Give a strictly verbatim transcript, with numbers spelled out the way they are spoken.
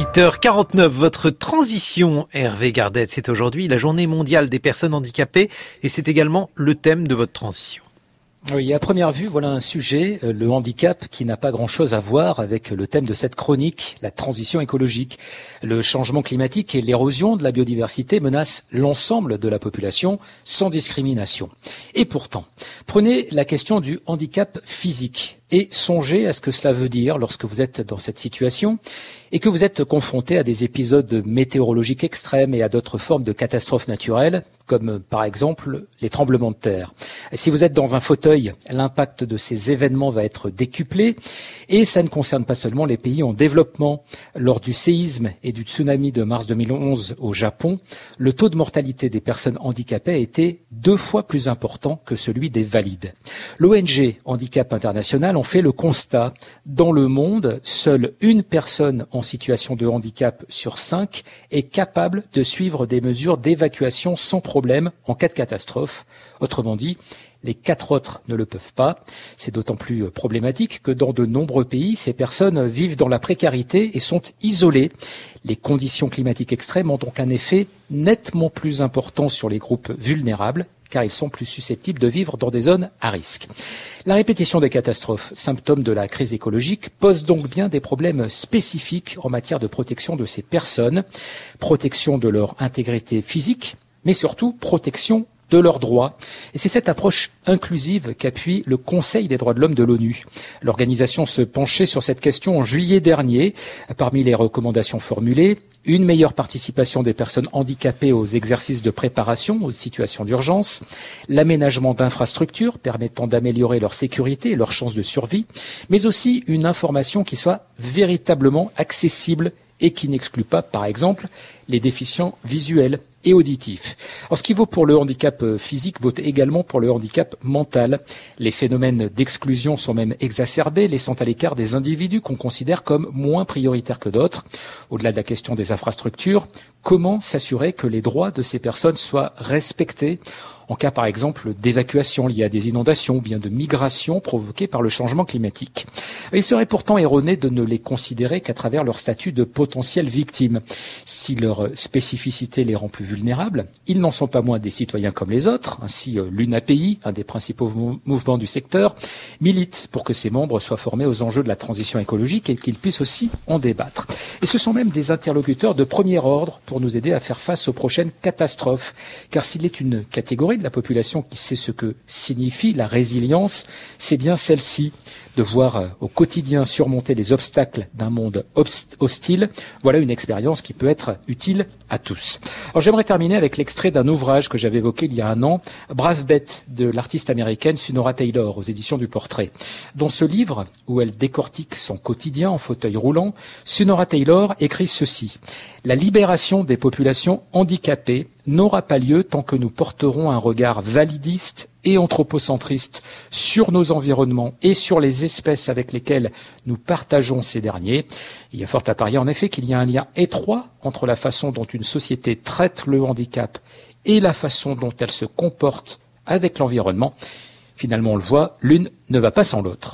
huit heures quarante-neuf, votre transition, Hervé Gardette, c'est aujourd'hui la journée mondiale des personnes handicapées et c'est également le thème de votre transition. Oui, à première vue, voilà un sujet, le handicap, qui n'a pas grand-chose à voir avec le thème de cette chronique, la transition écologique. Le changement climatique et l'érosion de la biodiversité menacent l'ensemble de la population sans discrimination. Et pourtant, prenez la question du handicap physique et songez à ce que cela veut dire lorsque vous êtes dans cette situation et que vous êtes confronté à des épisodes météorologiques extrêmes et à d'autres formes de catastrophes naturelles, comme par exemple les tremblements de terre. Et si vous êtes dans un fauteuil, l'impact de ces événements va être décuplé et ça ne concerne pas seulement les pays en développement. Lors du séisme et du tsunami de mars deux mille onze au Japon, le taux de mortalité des personnes handicapées a été deux fois plus important que celui des valides. L'O N G Handicap International en fait le constat. Dans le monde, seule une personne en situation de handicap sur cinq est capable de suivre des mesures d'évacuation sans problème en cas de catastrophe. Autrement dit, les quatre autres ne le peuvent pas. C'est d'autant plus problématique que dans de nombreux pays, ces personnes vivent dans la précarité et sont isolées. Les conditions climatiques extrêmes ont donc un effet nettement plus important sur les groupes vulnérables, car ils sont plus susceptibles de vivre dans des zones à risque. La répétition des catastrophes, symptôme de la crise écologique, pose donc bien des problèmes spécifiques en matière de protection de ces personnes, protection de leur intégrité physique, mais surtout protection de leurs droits. Et c'est cette approche inclusive qu'appuie le Conseil des droits de l'homme de l'ONU. L'organisation se penchait sur cette question en juillet dernier. Parmi les recommandations formulées, une meilleure participation des personnes handicapées aux exercices de préparation aux situations d'urgence, l'aménagement d'infrastructures permettant d'améliorer leur sécurité et leurs chances de survie, mais aussi une information qui soit véritablement accessible et qui n'exclut pas, par exemple, les déficients visuels et auditifs. Alors, ce qui vaut pour le handicap physique vaut également pour le handicap mental. Les phénomènes d'exclusion sont même exacerbés, laissant à l'écart des individus qu'on considère comme moins prioritaires que d'autres. Au-delà de la question des infrastructures, comment s'assurer que les droits de ces personnes soient respectés en cas, par exemple, d'évacuation liée à des inondations ou bien de migration provoquée par le changement climatique. Il serait pourtant erroné de ne les considérer qu'à travers leur statut de potentielles victimes. Si leur spécificité les rend plus vulnérables, ils n'en sont pas moins des citoyens comme les autres. Ainsi, l'U N A P I, un des principaux mou- mouvements du secteur, milite pour que ses membres soient formés aux enjeux de la transition écologique et qu'ils puissent aussi en débattre. Et ce sont même des interlocuteurs de premier ordre pour nous aider à faire face aux prochaines catastrophes. Car s'il est une catégorie de la population qui sait ce que signifie la résilience, c'est bien celle-ci. De voir au quotidien surmonter les obstacles d'un monde hostile, voilà une expérience qui peut être utile à tous. Alors j'aimerais terminer avec l'extrait d'un ouvrage que j'avais évoqué il y a un an, Brave bête, de l'artiste américaine Sunora Taylor, aux éditions du Portrait. Dans ce livre, où elle décortique son quotidien en fauteuil roulant, Sunora Taylor écrit ceci. La libération des populations handicapées n'aura pas lieu tant que nous porterons un regard validiste et anthropocentriste sur nos environnements et sur les espèces avec lesquelles nous partageons ces derniers. Il y a fort à parier en effet qu'il y a un lien étroit entre la façon dont une société traite le handicap et la façon dont elle se comporte avec l'environnement. Finalement, on le voit, l'une ne va pas sans l'autre.